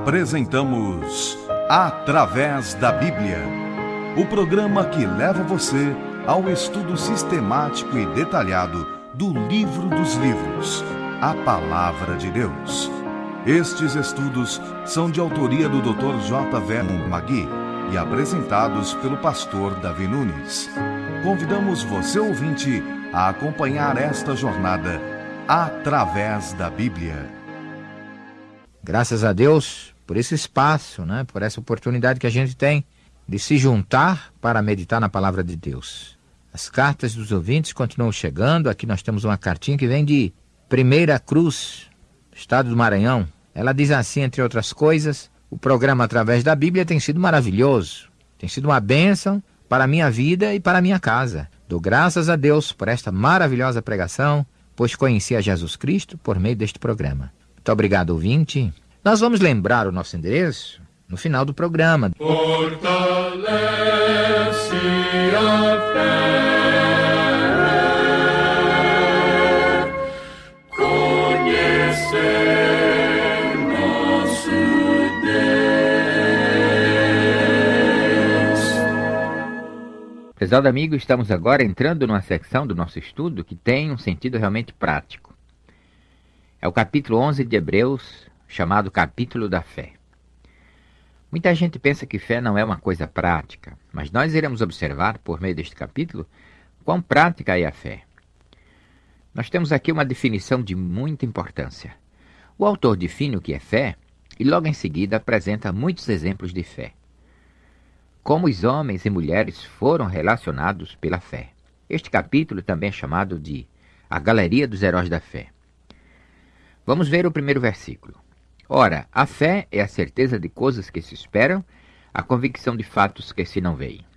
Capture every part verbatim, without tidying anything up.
Apresentamos Através da Bíblia, o programa que leva você ao estudo sistemático e detalhado do Livro dos Livros, a Palavra de Deus. Estes estudos são de autoria do doutor J V Magui e apresentados pelo pastor Davi Nunes. Convidamos você, ouvinte, a acompanhar esta jornada através da Bíblia. Graças a Deus por esse espaço, né? Por essa oportunidade que a gente tem de se juntar para meditar na Palavra de Deus. As cartas dos ouvintes continuam chegando. Aqui nós temos uma cartinha que vem de Primeira Cruz, estado do Maranhão. Ela diz assim, entre outras coisas: o programa Através da Bíblia tem sido maravilhoso, tem sido uma bênção para a minha vida e para a minha casa. Dou graças a Deus por esta maravilhosa pregação, pois conheci a Jesus Cristo por meio deste programa. Muito obrigado, ouvinte. Nós vamos lembrar o nosso endereço no final do programa. Fortalece a fé, conhecer nosso Deus. Prezado amigo, estamos agora entrando numa secção do nosso estudo que tem um sentido realmente prático. É o capítulo onze de Hebreus, chamado Capítulo da Fé. Muita gente pensa que fé não é uma coisa prática, mas nós iremos observar, por meio deste capítulo, quão prática é a fé. Nós temos aqui uma definição de muita importância. O autor define o que é fé e logo em seguida apresenta muitos exemplos de fé. Como os homens e mulheres foram relacionados pela fé. Este capítulo também é chamado de A Galeria dos Heróis da Fé. Vamos ver o primeiro versículo. Ora, a fé é a certeza de coisas que se esperam, a convicção de fatos que se não veem.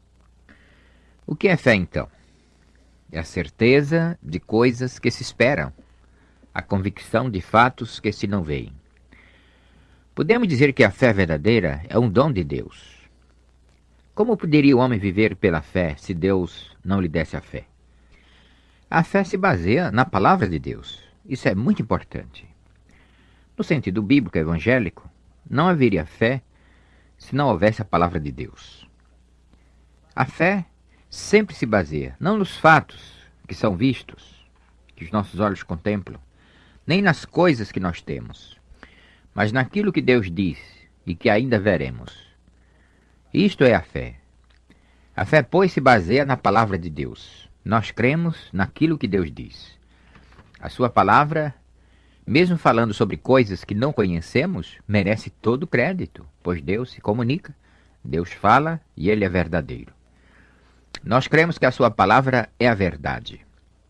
O que é fé, então? É a certeza de coisas que se esperam, a convicção de fatos que se não veem. Podemos dizer que a fé verdadeira é um dom de Deus. Como poderia o homem viver pela fé se Deus não lhe desse a fé? A fé se baseia na palavra de Deus. Isso é muito importante. No sentido bíblico evangélico, não haveria fé se não houvesse a palavra de Deus. A fé sempre se baseia não nos fatos que são vistos, que os nossos olhos contemplam, nem nas coisas que nós temos, mas naquilo que Deus diz e que ainda veremos. Isto é a fé. A fé, pois, se baseia na palavra de Deus. Nós cremos naquilo que Deus diz. A sua palavra, mesmo falando sobre coisas que não conhecemos, merece todo o crédito, pois Deus se comunica, Deus fala e Ele é verdadeiro. Nós cremos que a sua palavra é a verdade.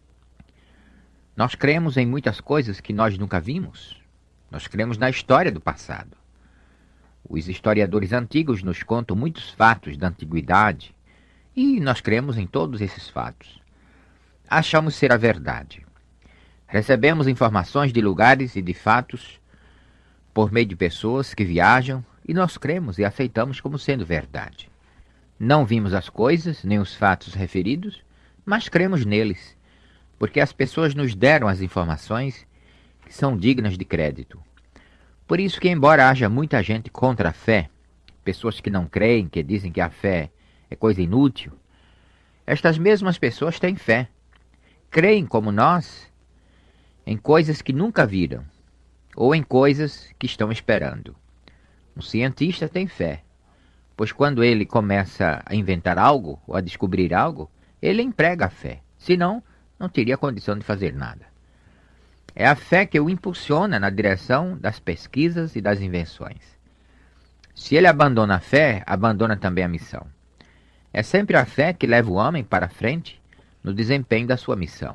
Nós cremos em muitas coisas que nós nunca vimos. Nós cremos na história do passado. Os historiadores antigos nos contam muitos fatos da antiguidade e nós cremos em todos esses fatos. Achamos ser a verdade. Recebemos informações de lugares e de fatos por meio de pessoas que viajam e nós cremos e aceitamos como sendo verdade. Não vimos as coisas, nem os fatos referidos, mas cremos neles, porque as pessoas nos deram as informações que são dignas de crédito. Por isso que, embora haja muita gente contra a fé, pessoas que não creem, que dizem que a fé é coisa inútil, estas mesmas pessoas têm fé. Creem como nós em coisas que nunca viram, ou em coisas que estão esperando. Um cientista tem fé, pois quando ele começa a inventar algo, ou a descobrir algo, ele emprega a fé, senão não teria condição de fazer nada. É a fé que o impulsiona na direção das pesquisas e das invenções. Se ele abandona a fé, abandona também a missão. É sempre a fé que leva o homem para frente no desempenho da sua missão.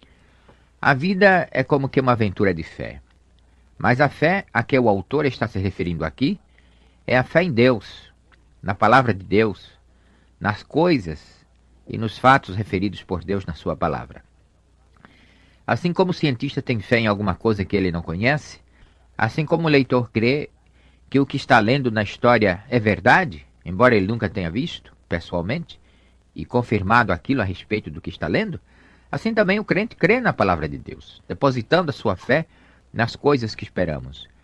A vida é como que uma aventura de fé. Mas a fé a que o autor está se referindo aqui é a fé em Deus, na palavra de Deus, nas coisas e nos fatos referidos por Deus na sua palavra. Assim como o cientista tem fé em alguma coisa que ele não conhece, assim como o leitor crê que o que está lendo na história é verdade, embora ele nunca tenha visto pessoalmente e confirmado aquilo a respeito do que está lendo, assim também o crente crê na palavra de Deus, depositando a sua fé nas coisas que esperamos.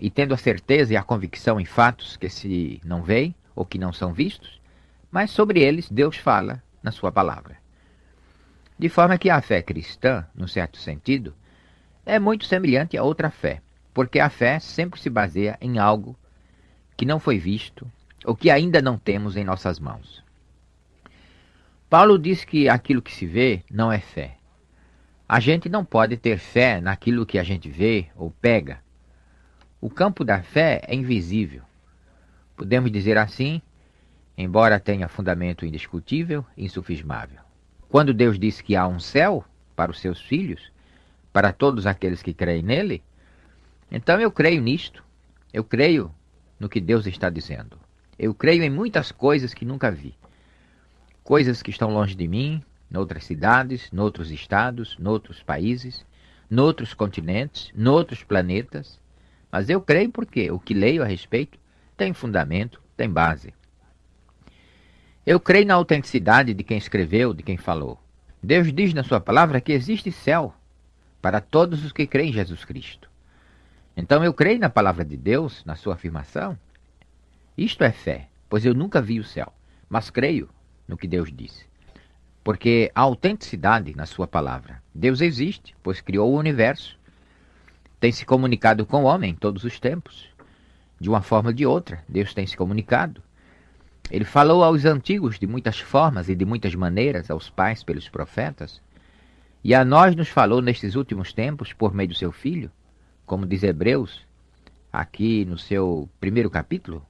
e tendo a certeza e a convicção em fatos que se não veem ou que não são vistos, mas sobre eles Deus fala na sua palavra. De forma que a fé cristã, num certo sentido, é muito semelhante a outra fé, porque a fé sempre se baseia em algo que não foi visto ou que ainda não temos em nossas mãos. Paulo diz que aquilo que se vê não é fé. A gente não pode ter fé naquilo que a gente vê ou pega. O campo da fé é invisível. Podemos dizer assim, embora tenha fundamento indiscutível e insufismável. Quando Deus diz que há um céu para os seus filhos, para todos aqueles que creem nele, então eu creio nisto. Eu creio no que Deus está dizendo. Eu creio em muitas coisas que nunca vi. Coisas que estão longe de mim, noutras cidades, noutros estados, noutros países, noutros continentes, noutros planetas. Mas eu creio porque o que leio a respeito tem fundamento, tem base. Eu creio na autenticidade de quem escreveu, de quem falou. Deus diz na sua palavra que existe céu para todos os que creem em Jesus Cristo. Então eu creio na palavra de Deus, na sua afirmação. Isto é fé, pois eu nunca vi o céu, mas creio no que Deus disse. Porque há autenticidade na sua palavra. Deus existe, pois criou o universo. Tem se comunicado com o homem em todos os tempos. De uma forma ou de outra, Deus tem se comunicado. Ele falou aos antigos de muitas formas e de muitas maneiras, aos pais pelos profetas. E a nós nos falou nestes últimos tempos por meio do seu Filho, como diz Hebreus, aqui no seu primeiro capítulo.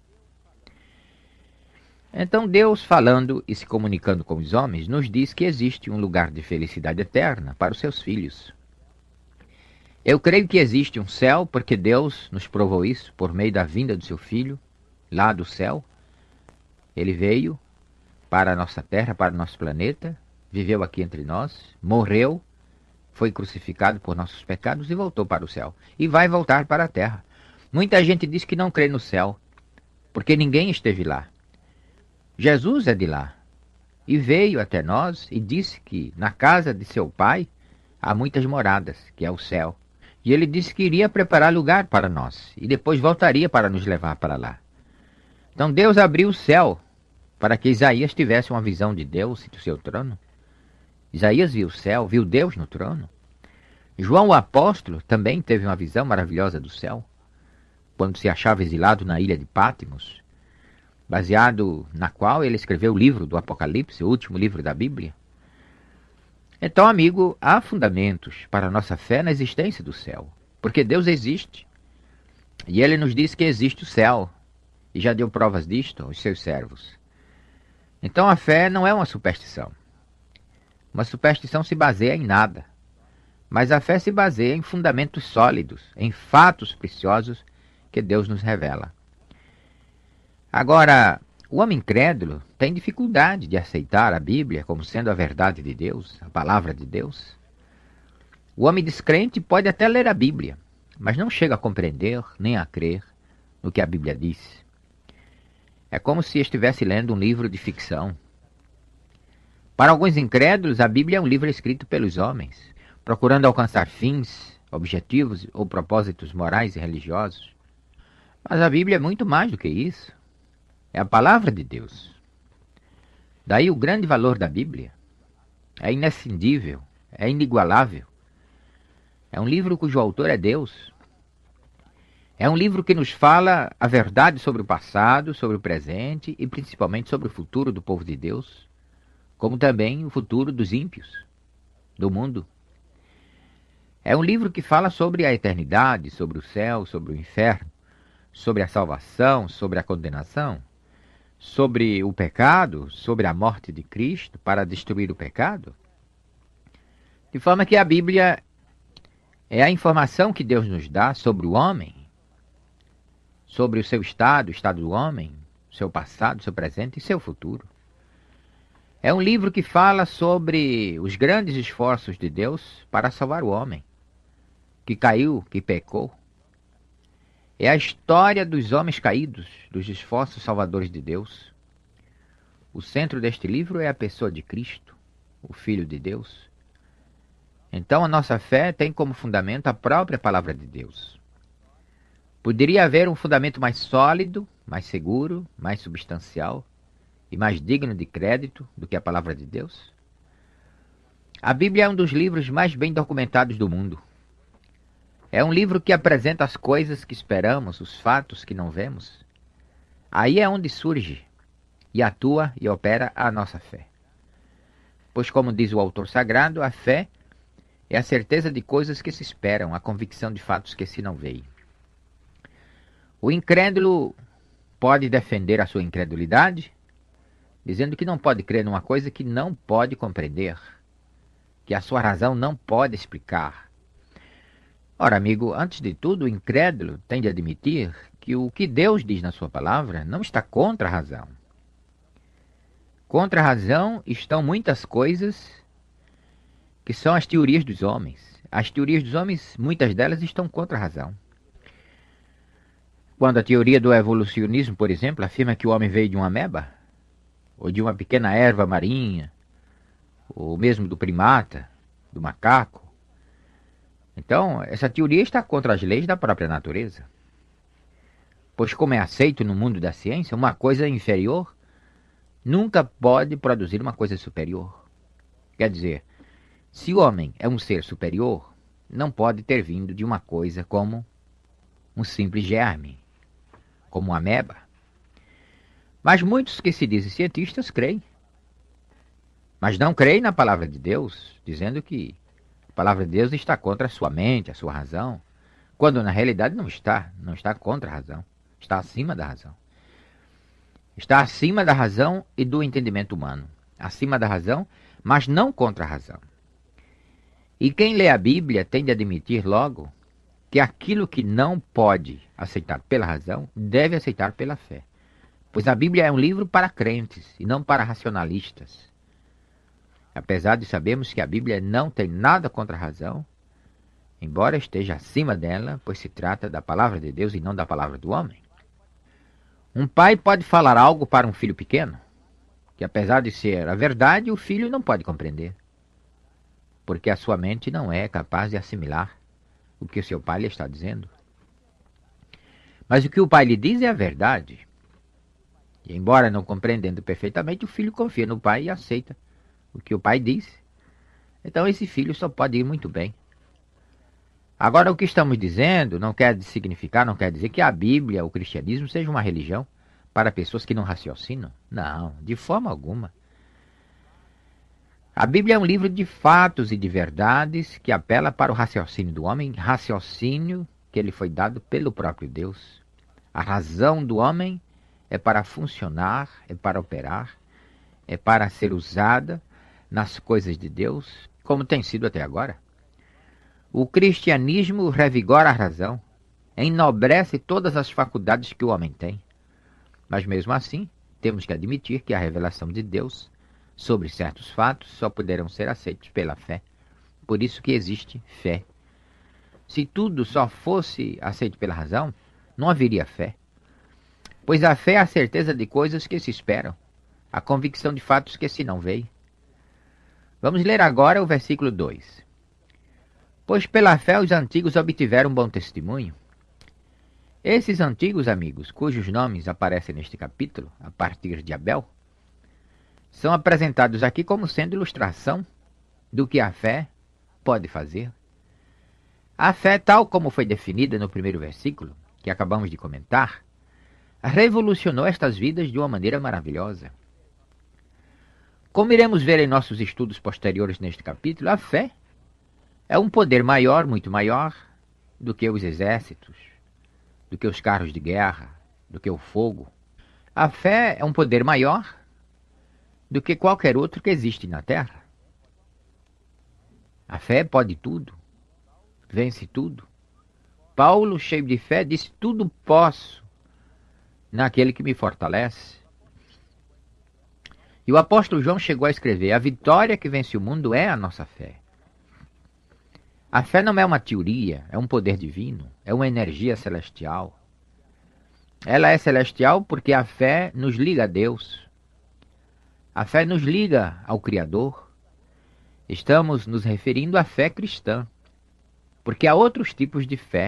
Então Deus, falando e se comunicando com os homens, nos diz que existe um lugar de felicidade eterna para os seus filhos. Eu creio que existe um céu, porque Deus nos provou isso por meio da vinda do seu Filho, lá do céu. Ele veio para a nossa terra, para o nosso planeta, viveu aqui entre nós, morreu, foi crucificado por nossos pecados e voltou para o céu. E vai voltar para a terra. Muita gente diz que não crê no céu, porque ninguém esteve lá. Jesus é de lá, e veio até nós e disse que na casa de seu Pai há muitas moradas, que é o céu. E ele disse que iria preparar lugar para nós, e depois voltaria para nos levar para lá. Então Deus abriu o céu para que Isaías tivesse uma visão de Deus e do seu trono. Isaías viu o céu, viu Deus no trono. João o apóstolo também teve uma visão maravilhosa do céu, quando se achava exilado na ilha de Pátimos, baseado na qual ele escreveu o livro do Apocalipse, o último livro da Bíblia. Então, amigo, há fundamentos para a nossa fé na existência do céu, porque Deus existe. E ele nos diz que existe o céu, e já deu provas disto aos seus servos. Então a fé não é uma superstição. Uma superstição se baseia em nada, mas a fé se baseia em fundamentos sólidos, em fatos preciosos que Deus nos revela. Agora, o homem incrédulo tem dificuldade de aceitar a Bíblia como sendo a verdade de Deus, a palavra de Deus. O homem descrente pode até ler a Bíblia, mas não chega a compreender nem a crer no que a Bíblia diz. É como se estivesse lendo um livro de ficção. Para alguns incrédulos, a Bíblia é um livro escrito pelos homens, procurando alcançar fins, objetivos ou propósitos morais e religiosos. Mas a Bíblia é muito mais do que isso. É a palavra de Deus. Daí o grande valor da Bíblia. É inescindível, é inigualável. É um livro cujo autor é Deus. É um livro que nos fala a verdade sobre o passado, sobre o presente e principalmente sobre o futuro do povo de Deus, como também o futuro dos ímpios, do mundo. É um livro que fala sobre a eternidade, sobre o céu, sobre o inferno, sobre a salvação, sobre a condenação, sobre o pecado, sobre a morte de Cristo para destruir o pecado. De forma que a Bíblia é a informação que Deus nos dá sobre o homem, sobre o seu estado, o estado do homem, seu passado, seu presente e seu futuro. É um livro que fala sobre os grandes esforços de Deus para salvar o homem, que caiu, que pecou. É a história dos homens caídos, dos esforços salvadores de Deus. O centro deste livro é a pessoa de Cristo, o Filho de Deus. Então a nossa fé tem como fundamento a própria palavra de Deus. Poderia haver um fundamento mais sólido, mais seguro, mais substancial e mais digno de crédito do que a palavra de Deus? A Bíblia é um dos livros mais bem documentados do mundo. É um livro que apresenta as coisas que esperamos, os fatos que não vemos. Aí é onde surge e atua e opera a nossa fé. Pois, como diz o autor sagrado, a fé é a certeza de coisas que se esperam, a convicção de fatos que se não veem. O incrédulo pode defender a sua incredulidade, dizendo que não pode crer numa coisa que não pode compreender, que a sua razão não pode explicar. Ora, amigo, antes de tudo, o incrédulo tem de admitir que o que Deus diz na sua palavra não está contra a razão. Contra a razão estão muitas coisas que são as teorias dos homens. As teorias dos homens, muitas delas estão contra a razão. Quando a teoria do evolucionismo, por exemplo, afirma que o homem veio de uma ameba, ou de uma pequena erva marinha, ou mesmo do primata, do macaco, então essa teoria está contra as leis da própria natureza. Pois, como é aceito no mundo da ciência, uma coisa inferior nunca pode produzir uma coisa superior. Quer dizer, se o homem é um ser superior, não pode ter vindo de uma coisa como um simples germe, como uma ameba. Mas muitos que se dizem cientistas creem. Mas não creem na palavra de Deus, dizendo que a palavra de Deus está contra a sua mente, a sua razão, quando na realidade não está, não está contra a razão, está acima da razão. Está acima da razão e do entendimento humano. Acima da razão, mas não contra a razão. E quem lê a Bíblia tem de admitir logo que aquilo que não pode aceitar pela razão, deve aceitar pela fé. Pois a Bíblia é um livro para crentes e não para racionalistas. Apesar de sabermos que a Bíblia não tem nada contra a razão, embora esteja acima dela, pois se trata da palavra de Deus e não da palavra do homem. Um pai pode falar algo para um filho pequeno, que apesar de ser a verdade, o filho não pode compreender, porque a sua mente não é capaz de assimilar o que o seu pai lhe está dizendo. Mas o que o pai lhe diz é a verdade. E embora não compreendendo perfeitamente, o filho confia no pai e aceita o que o pai diz. Então esse filho só pode ir muito bem. Agora, o que estamos dizendo não quer significar, não quer dizer que a Bíblia, o cristianismo, seja uma religião para pessoas que não raciocinam. Não, de forma alguma. A Bíblia é um livro de fatos e de verdades que apela para o raciocínio do homem, raciocínio que ele foi dado pelo próprio Deus. A razão do homem é para funcionar, é para operar, é para ser usada nas coisas de Deus, como tem sido até agora. O cristianismo revigora a razão, enobrece todas as faculdades que o homem tem. Mas mesmo assim, temos que admitir que a revelação de Deus sobre certos fatos só poderão ser aceitos pela fé. Por isso que existe fé. Se tudo só fosse aceito pela razão, não haveria fé. Pois a fé é a certeza de coisas que se esperam, a convicção de fatos que se não veem. Vamos ler agora o versículo dois. Pois pela fé os antigos obtiveram bom testemunho. Esses antigos amigos, cujos nomes aparecem neste capítulo, a partir de Abel, são apresentados aqui como sendo ilustração do que a fé pode fazer. A fé, tal como foi definida no primeiro versículo, que acabamos de comentar, revolucionou estas vidas de uma maneira maravilhosa. Como iremos ver em nossos estudos posteriores neste capítulo, a fé é um poder maior, muito maior, do que os exércitos, do que os carros de guerra, do que o fogo. A fé é um poder maior do que qualquer outro que existe na Terra. A fé pode tudo, vence tudo. Paulo, cheio de fé, disse: tudo posso naquele que me fortalece. E o apóstolo João chegou a escrever: a vitória que vence o mundo é a nossa fé. A fé não é uma teoria, é um poder divino, é uma energia celestial. Ela é celestial porque a fé nos liga a Deus. A fé nos liga ao Criador. Estamos nos referindo à fé cristã, porque há outros tipos de fé,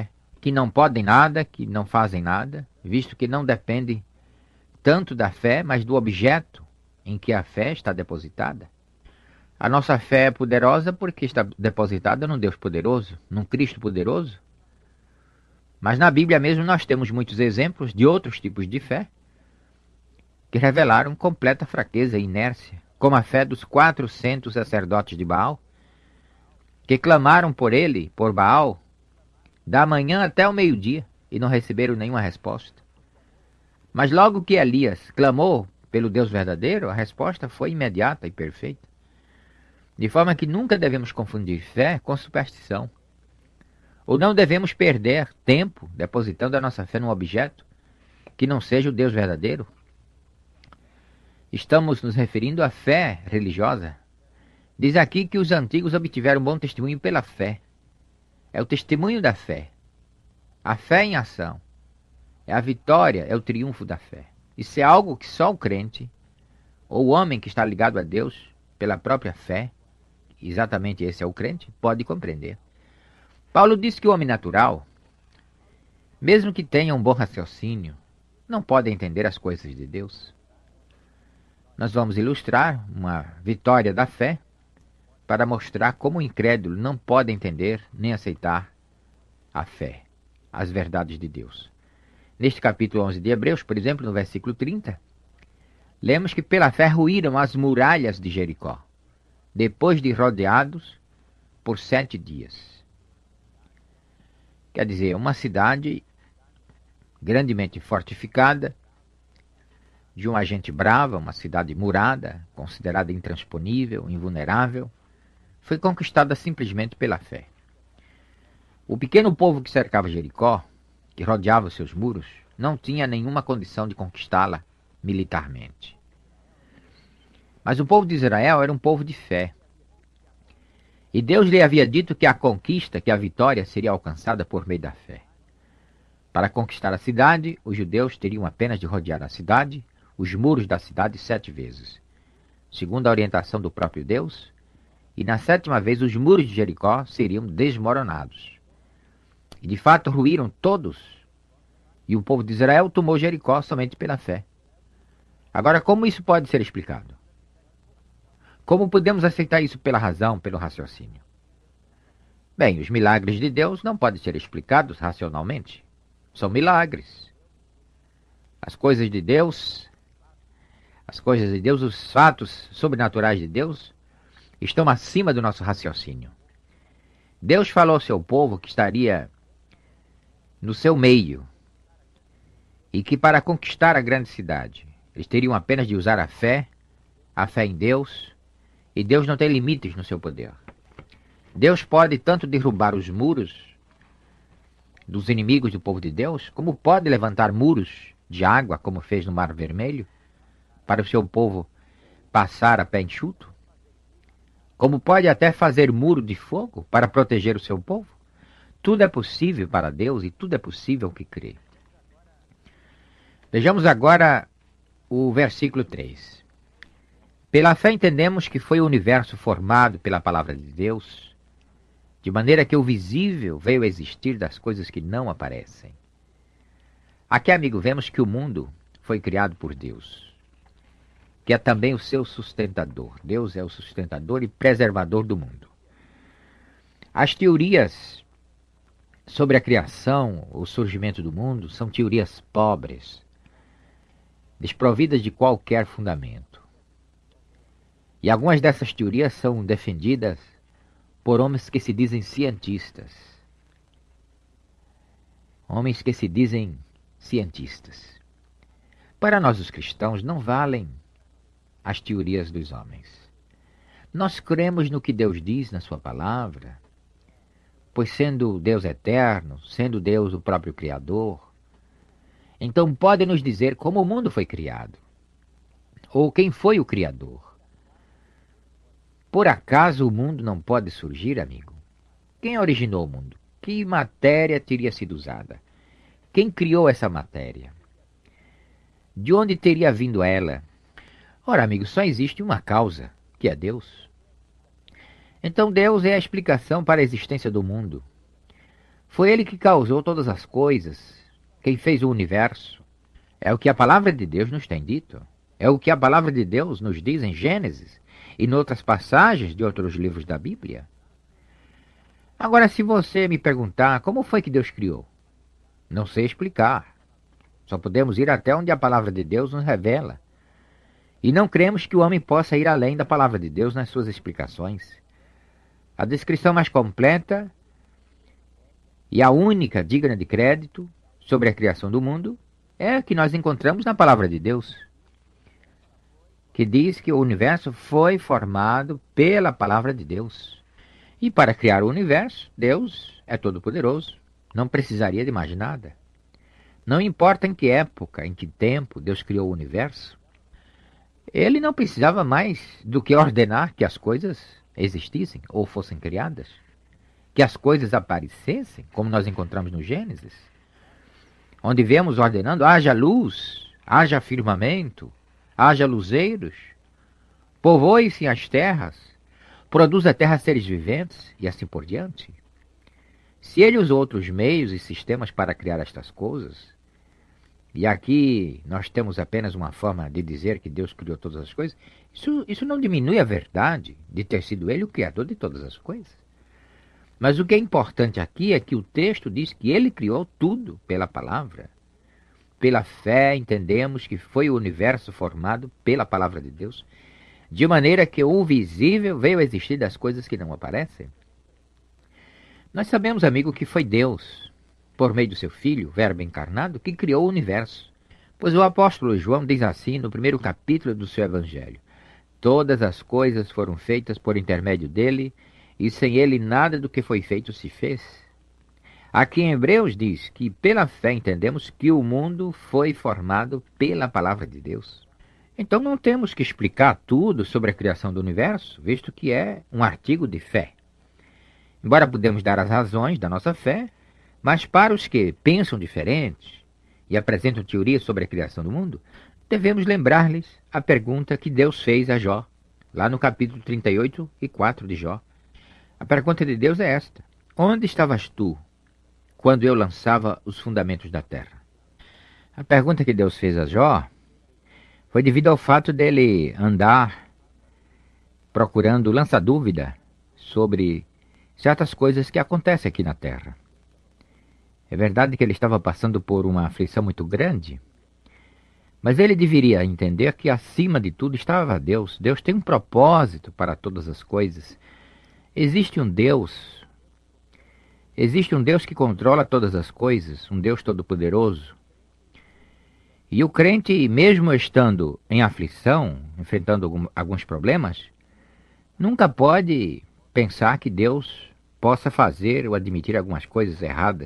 que não podem nada, que não fazem nada, visto que não dependem tanto da fé, mas do objeto em que a fé está depositada. A nossa fé é poderosa porque está depositada num Deus poderoso, num Cristo poderoso. Mas na Bíblia mesmo nós temos muitos exemplos de outros tipos de fé que revelaram completa fraqueza e inércia, como a fé dos quatrocentos sacerdotes de Baal, que clamaram por ele, por Baal, da manhã até o meio-dia e não receberam nenhuma resposta. Mas logo que Elias clamou pelo Deus verdadeiro, a resposta foi imediata e perfeita. De forma que nunca devemos confundir fé com superstição. Ou não devemos perder tempo depositando a nossa fé num objeto que não seja o Deus verdadeiro. Estamos nos referindo à fé religiosa. Diz aqui que os antigos obtiveram bom testemunho pela fé. É o testemunho da fé. A fé em ação. É a vitória, é o triunfo da fé. Isso é algo que só o crente, ou o homem que está ligado a Deus pela própria fé, exatamente esse é o crente, pode compreender. Paulo diz que o homem natural, mesmo que tenha um bom raciocínio, não pode entender as coisas de Deus. Nós vamos ilustrar uma vitória da fé para mostrar como o incrédulo não pode entender nem aceitar a fé, as verdades de Deus. Neste capítulo onze de Hebreus, por exemplo, no versículo trinta, lemos que pela fé ruíram as muralhas de Jericó, depois de rodeados por sete dias. Quer dizer, uma cidade grandemente fortificada, de uma gente brava, uma cidade murada, considerada intransponível, invulnerável, foi conquistada simplesmente pela fé. O pequeno povo que cercava Jericó, que rodeava os seus muros, não tinha nenhuma condição de conquistá-la militarmente. Mas o povo de Israel era um povo de fé. E Deus lhe havia dito que a conquista, que a vitória seria alcançada por meio da fé. Para conquistar a cidade, os judeus teriam apenas de rodear a cidade, os muros da cidade sete vezes, segundo a orientação do próprio Deus, e na sétima vez os muros de Jericó seriam desmoronados. E de fato ruíram todos, e o povo de Israel tomou Jericó somente pela fé. Agora, como isso pode ser explicado? Como podemos aceitar isso pela razão, pelo raciocínio? Bem, os milagres de Deus não podem ser explicados racionalmente. São milagres. As coisas de Deus, as coisas de Deus, os fatos sobrenaturais de Deus, estão acima do nosso raciocínio. Deus falou ao seu povo que estaria no seu meio e que para conquistar a grande cidade, eles teriam apenas de usar a fé, a fé em Deus, e Deus não tem limites no seu poder. Deus pode tanto derrubar os muros dos inimigos do povo de Deus, como pode levantar muros de água, como fez no Mar Vermelho, para o seu povo passar a pé enxuto, como pode até fazer muro de fogo para proteger o seu povo. Tudo é possível para Deus e tudo é possível que crê. Vejamos agora o versículo três. Pela fé entendemos que foi o universo formado pela palavra de Deus, de maneira que o visível veio a existir das coisas que não aparecem. Aqui, amigo, vemos que o mundo foi criado por Deus, que é também o seu sustentador. Deus é o sustentador e preservador do mundo. As teorias sobre a criação, o surgimento do mundo, são teorias pobres, desprovidas de qualquer fundamento. E algumas dessas teorias são defendidas por homens que se dizem cientistas. Homens que se dizem cientistas. Para nós, os cristãos, não valem as teorias dos homens. Nós cremos no que Deus diz na sua palavra, pois sendo Deus eterno, sendo Deus o próprio Criador, então pode nos dizer como o mundo foi criado, ou quem foi o Criador. Por acaso o mundo não pode surgir, amigo? Quem originou o mundo? Que matéria teria sido usada? Quem criou essa matéria? De onde teria vindo ela? Ora, amigo, só existe uma causa, que é Deus. Então Deus é a explicação para a existência do mundo. Foi ele que causou todas as coisas, quem fez o universo. É o que a palavra de Deus nos tem dito. É o que a palavra de Deus nos diz em Gênesis e em outras passagens de outros livros da Bíblia. Agora, se você me perguntar como foi que Deus criou, não sei explicar. Só podemos ir até onde a palavra de Deus nos revela. E não cremos que o homem possa ir além da palavra de Deus nas suas explicações. A descrição mais completa e a única digna de crédito sobre a criação do mundo é a que nós encontramos na palavra de Deus, que diz que o universo foi formado pela palavra de Deus. E para criar o universo, Deus é todo-poderoso, não precisaria de mais nada. Não importa em que época, em que tempo Deus criou o universo, ele não precisava mais do que ordenar que as coisas existissem ou fossem criadas, que as coisas aparecessem, como nós encontramos no Gênesis, onde vemos ordenando: haja luz, haja firmamento, haja luzeiros, povoe-se as terras, produza a terra seres viventes, e assim por diante. Se ele usou outros meios e sistemas para criar estas coisas, e aqui nós temos apenas uma forma de dizer que Deus criou todas as coisas, isso, isso não diminui a verdade de ter sido ele o criador de todas as coisas. Mas o que é importante aqui é que o texto diz que ele criou tudo pela palavra. Pela fé entendemos que foi o universo formado pela palavra de Deus, de maneira que o visível veio a existir das coisas que não aparecem. Nós sabemos, amigo, que foi Deus, por meio do seu Filho, Verbo encarnado, que criou o universo. Pois o apóstolo João diz assim no primeiro capítulo do seu Evangelho: todas as coisas foram feitas por intermédio dele, e sem ele nada do que foi feito se fez. Aqui em Hebreus diz que pela fé entendemos que o mundo foi formado pela palavra de Deus. Então não temos que explicar tudo sobre a criação do universo, visto que é um artigo de fé. Embora podemos dar as razões da nossa fé, mas para os que pensam diferente e apresentam teorias sobre a criação do mundo, devemos lembrar-lhes a pergunta que Deus fez a Jó, lá no capítulo trinta e oito e quatro de Jó. A pergunta de Deus é esta: onde estavas tu quando eu lançava os fundamentos da terra? A pergunta que Deus fez a Jó foi devido ao fato dele andar procurando lançar dúvida sobre certas coisas que acontecem aqui na terra. É verdade que ele estava passando por uma aflição muito grande, mas ele deveria entender que acima de tudo estava Deus. Deus tem um propósito para todas as coisas. Existe um Deus, existe um Deus que controla todas as coisas, um Deus todo-poderoso. E o crente, mesmo estando em aflição, enfrentando algum, alguns problemas, nunca pode pensar que Deus possa fazer ou admitir algumas coisas erradas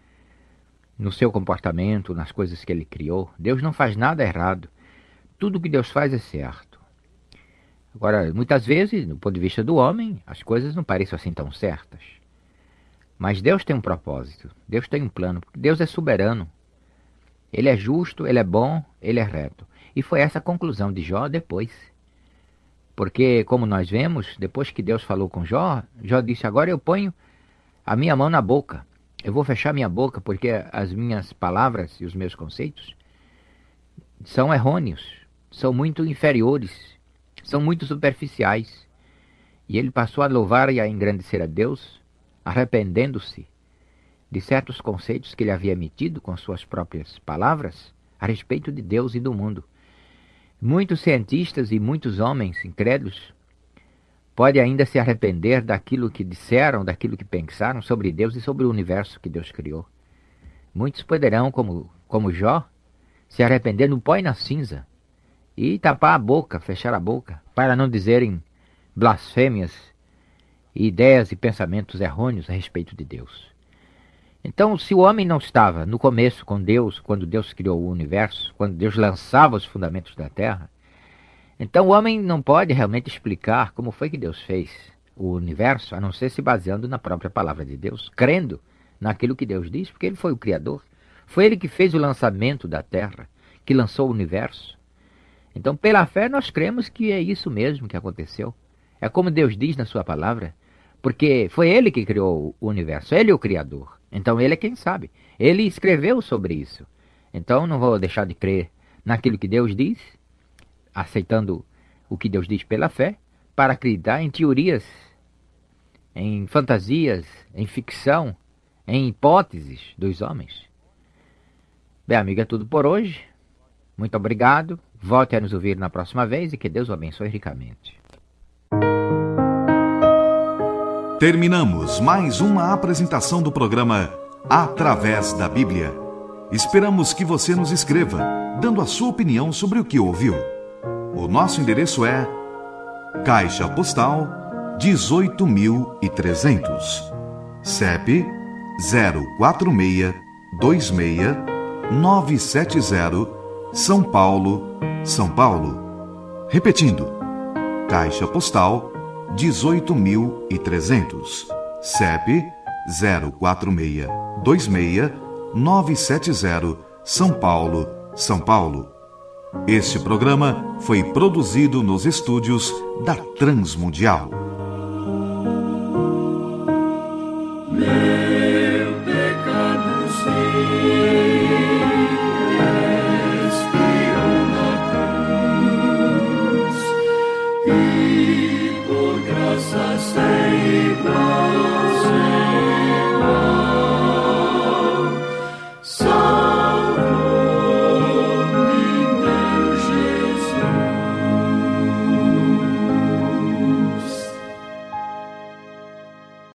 no seu comportamento, nas coisas que ele criou. Deus não faz nada errado. Tudo que Deus faz é certo. Agora, muitas vezes, do ponto de vista do homem, as coisas não parecem assim tão certas. Mas Deus tem um propósito. Deus tem um plano. Porque Deus é soberano. Ele é justo, ele é bom, ele é reto. E foi essa a conclusão de Jó depois. Porque, como nós vemos, depois que Deus falou com Jó, Jó disse: agora eu ponho a minha mão na boca. Eu vou fechar minha boca porque as minhas palavras e os meus conceitos são errôneos, são muito inferiores, são muito superficiais. E ele passou a louvar e a engrandecer a Deus, arrependendo-se de certos conceitos que ele havia emitido com suas próprias palavras a respeito de Deus e do mundo. Muitos cientistas e muitos homens incrédulos podem ainda se arrepender daquilo que disseram, daquilo que pensaram sobre Deus e sobre o universo que Deus criou. Muitos poderão, como, como Jó, se arrepender no pó e na cinza e tapar a boca, fechar a boca, para não dizerem blasfêmias e ideias e pensamentos errôneos a respeito de Deus. Então, se o homem não estava no começo com Deus, quando Deus criou o universo, quando Deus lançava os fundamentos da terra, então o homem não pode realmente explicar como foi que Deus fez o universo, a não ser se baseando na própria palavra de Deus, crendo naquilo que Deus diz, porque ele foi o Criador. Foi ele que fez o lançamento da terra, que lançou o universo. Então, pela fé, nós cremos que é isso mesmo que aconteceu. É como Deus diz na sua palavra, porque foi ele que criou o universo, ele é o Criador. Então ele é quem sabe. Ele escreveu sobre isso. Então não vou deixar de crer naquilo que Deus diz, aceitando o que Deus diz pela fé, para acreditar em teorias, em fantasias, em ficção, em hipóteses dos homens. Bem, amigo, é tudo por hoje. Muito obrigado. Volte a nos ouvir na próxima vez e que Deus o abençoe ricamente. Terminamos mais uma apresentação do programa Através da Bíblia. Esperamos que você nos escreva, dando a sua opinião sobre o que ouviu. O nosso endereço é Caixa Postal dezoito mil e trezentos, C E P zero quatro seis dois seis nove sete zero, São Paulo, São Paulo. Repetindo, Caixa Postal dezoito mil e trezentos, C E P zero quatro seis dois seis nove sete zero, São Paulo, São Paulo. Este programa foi produzido nos estúdios da Transmundial.